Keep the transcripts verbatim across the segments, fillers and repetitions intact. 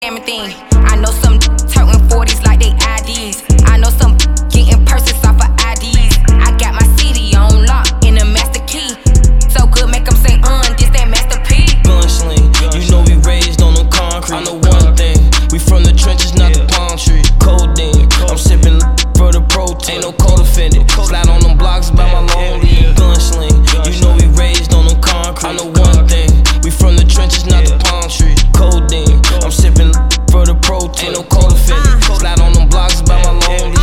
Everything. I know some toting forties like they I Ds. I know some getting purses off of I Ds. I got my C D on lock in a master key. So good, make them say, uh, this that Master P. Gunsling, you know we raised on them concrete. I know one thing, we from the trenches, not the palm tree. Codeine, I'm sipping for the protein, no co-defendant. Slide on them blocks by my lonely. Gunsling, you know we raised on them concrete. I know one thing, we from the trenches, not the palm tree. Codeine, I'm sipping for the protein, no co-defendant. Slide on them blocks by my lonely.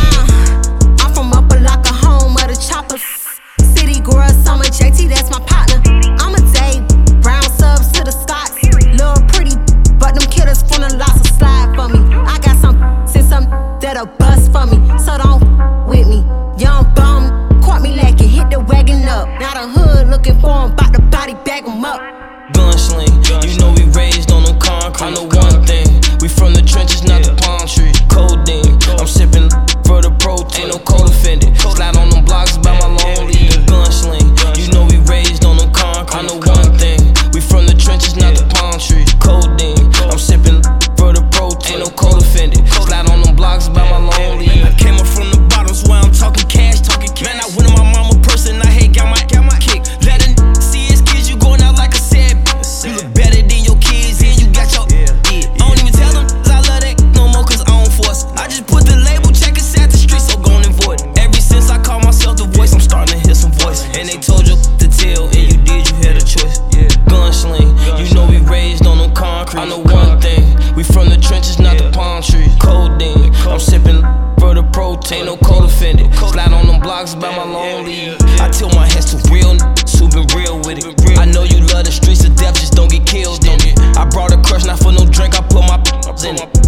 uh, I'm from upper like a home of the choppers. City girl, summer J T, that's my partner. I'm a day, brown subs to the Scots. Little pretty, but them killers from the lots of slide for me. I got some, send some that'll bust for me. So don't with me, young bum, caught me lacking, hit the wagon up. Now the hood looking for him, bout to body bag him up. Gunsling, you know we raised on them concrete. I know one thing, we from the trenches, not the palm tree. Codeine, I'm sipping for the protein, no co-defendant. Slide on them blocks by my lonely. Gunsling, you know we raised on them concrete. I know one thing, we from the trenches, not the palm tree. Codeine, I'm sipping for the protein, no co-defendant. Slide on them blocks by my lonely. I came up from the bottoms where I'm talking cash, talking cash. Man, I went in my mama purse and I hate got my, got my kick. Let a see his kids, you going out like a sad. You look better than your kids and you got your yeah. I don't even tell them I love that no more cause I don't force. I just put the label, check it, set the street, so gone and void. Ever since I called myself the voice, I'm starting to hear some voice. And they told you to tell, and you did, you had a choice. Gunsling, you know we raised on them concrete. I know one thing, we from the trenches, not the palm tree. Codeine, I'm sipping for the protein, no co-defendant. Slide on them blocks by my lonely. I tilt my hands to real niggas who been real with it. I know you love the streets to death, just don't get killed in it. I brought a crush, not for no drink, I put my in it.